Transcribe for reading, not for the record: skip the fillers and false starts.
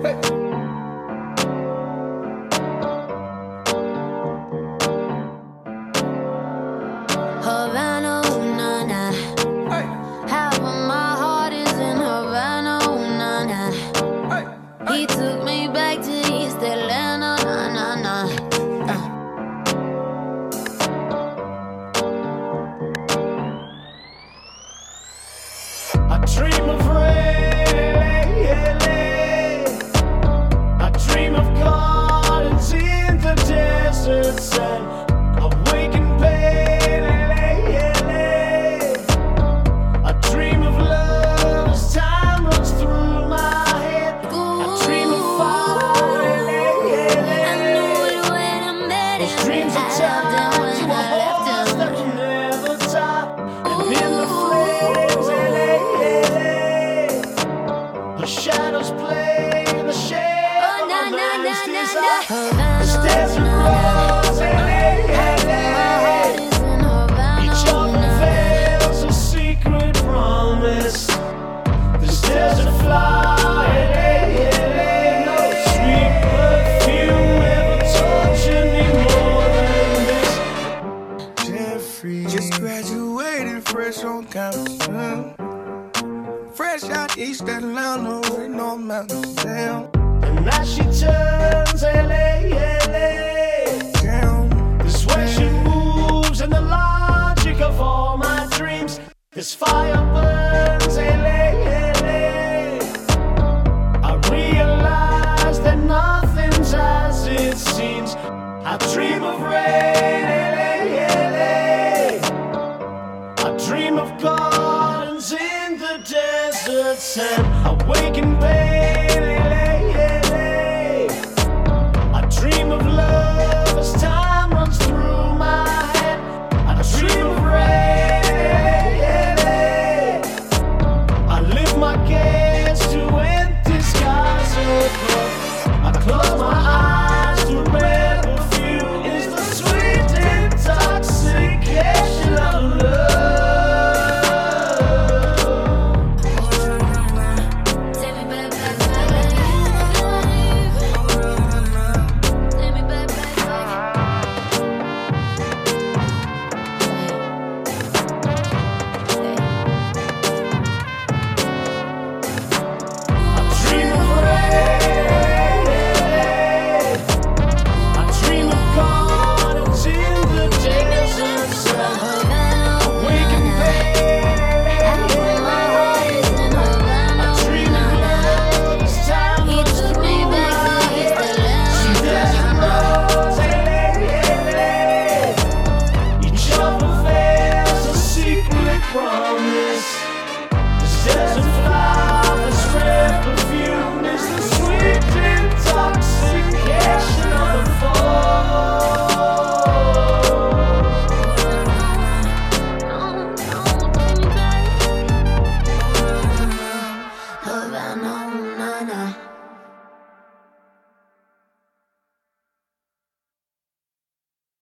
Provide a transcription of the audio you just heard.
Havana, ooh, nah, nah. Half of my heart is in Havana, ooh, nah, nah. He took me back to East Atlanta, nah, nah, nah. I dream of rain, I dream of gardens in the desert sand, awakened pain, I dream of love as time runs through my head. I dream of fire, I knew it when I met him. those dreams are tied to a horse that will never die. And in the flames, the shadows play in the shade of a man's desire. This desert rose, each of them veils a secret promise. This desert fly, no sweet perfume ever touch any more than this. Jeffrey just graduated fresh on campus. Fresh out East Atlanta, waiting on mountains down. And now she turns Down. this way she moves in the logic of all my dreams. This fire burns, I realize that nothing's as it seems. I dream of rain, I dream of gardens in the desert sand, awaken